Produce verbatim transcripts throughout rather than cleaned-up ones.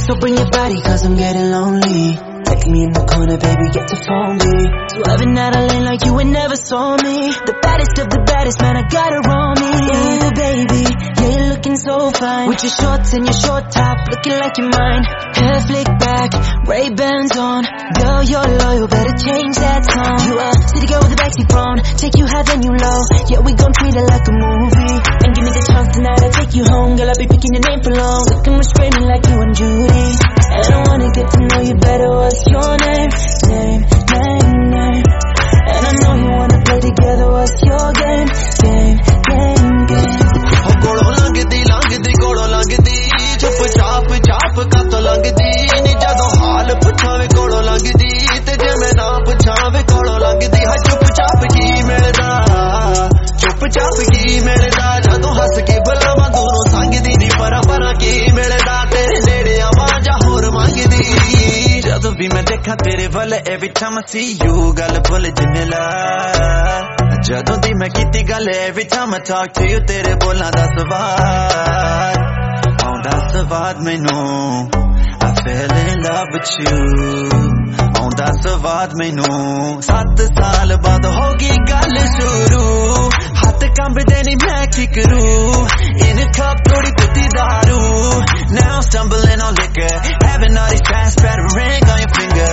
So bring your body cause I'm getting lonely. Take me in the corner, baby, get to phone me. Swerving out a lane like you would never saw me. The baddest of the baddest, man, I got her on me. Ooh, baby, yeah, you're looking so fine. With your shorts and your short top, looking like you're mine. Hair flick back, Ray-Bans on. Girl, you're loyal, better change that song. You a city girl with a backseat phone. Take you high, then you low. Yeah, we gon' treat it like a movie. And give me the chance tonight, I'll take you home. Girl, I'll be picking your name for long. Looking we're screaming like you and Judy. And I wanna get to know you better. What's your name? Name, name, name. And I know you wanna play together. What's your game? Game, game, game. Oh, kolo langdi, langdi, kolo langdi. Chup chap, chap, kato langdi. Ni jado haal puchave kolo langdi. Te je main na puchave kolo langdi. Ha chup chap ki milda. Chup chap ki milda. Jado has ke bulawa dono sangdi. Ni para para ki milda. Tere nede awaja hor mangdi. Jado bhi main dekha tere wal, every time I see you, gal bol jmila. Jado di main kiti gal, every time I talk to you, tere bolan da swaad aunda swaad mainu. I fell in love with you. Aunda swaad mainu. Sat saal baad hogi gal shuru. Hath kambde nahi main ki karu. In a cup thodi piti daru. Now I'm stumbling on liquor, having all these fast ring on your finger.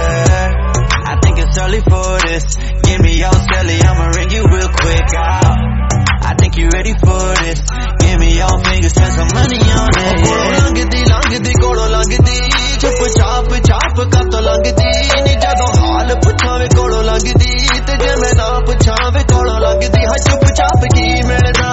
I think it's early for this. Give me your celly, I'ma ring you real quick out. I think you ready for this. Give me your fingers, spend some money on it. Kolo langdi, langdi, kolo langdi. Chup chap, chap, kato langdi. Ni jado haal puchave kolo langdi. Te je main na puchave kolo langdi. Ha chup chap ki milda.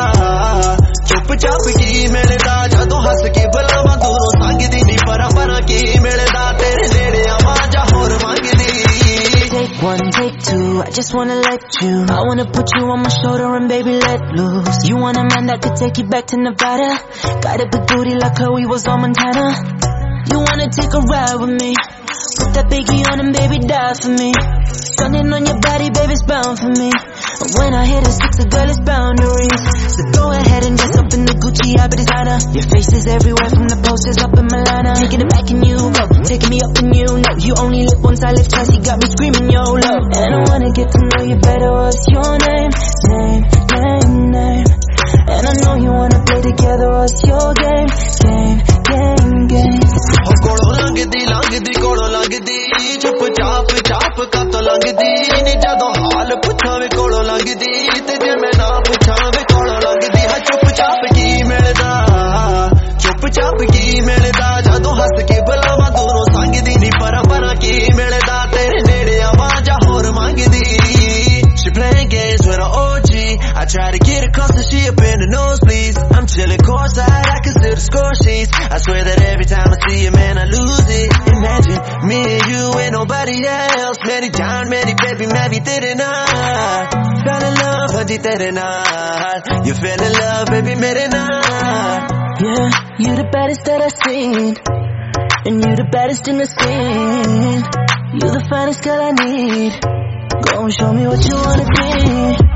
Chup chap ki milda. Jado has ke bulawa dono sangdi. Ni para para ki milda. Tere nede awaja hor mangdi. Take one, take two, I just wanna let you. I wanna put you on my shoulder and baby let loose. You want a man that could take you back to Nevada. Got a big booty like Chloe was on Montana. You wanna take a ride with me. Put that biggie on and baby die for me. Stunning on your body, baby's bound for me. When I hit a six, a girl is boundaries. So go ahead and dress up in the Gucci, I be designer. Your face is everywhere from the posters up in Milana. Taking it back in you, go, taking me up in you. No, you only live once, I live twice, you got me screaming YOLO. And I wanna get to know you better, what's your name? Name, name, name. And I know you wanna play together, what's your game? Game, game, game. Oh, kolo langdi, langdi, kolo langdi. Chup chap, chap, kato langdi. Ni jado haal puchave kolo langdi. Te je main na puchave kolo langdi. Ha chup chap ki milda. Chup chap ki milda. Jado has ke bulawa dono sangdi. Ni para para ki milda. Tere nede awaja hor mangdi. She playing games with an O G. I try to get across and she up in the nosebleeds. I'm chilling courtside, I can still the score sheets. I swear that every time I see you, man, I lose it. Imagine me and you and nobody else. Many John, many baby, maybe didn't I? Fell in love, haji tere naal. You fell in love, baby, mere naal. Yeah, you the baddest that I've seen. And you the baddest in the scene. You the finest girl I need. Go and show me what you wanna be.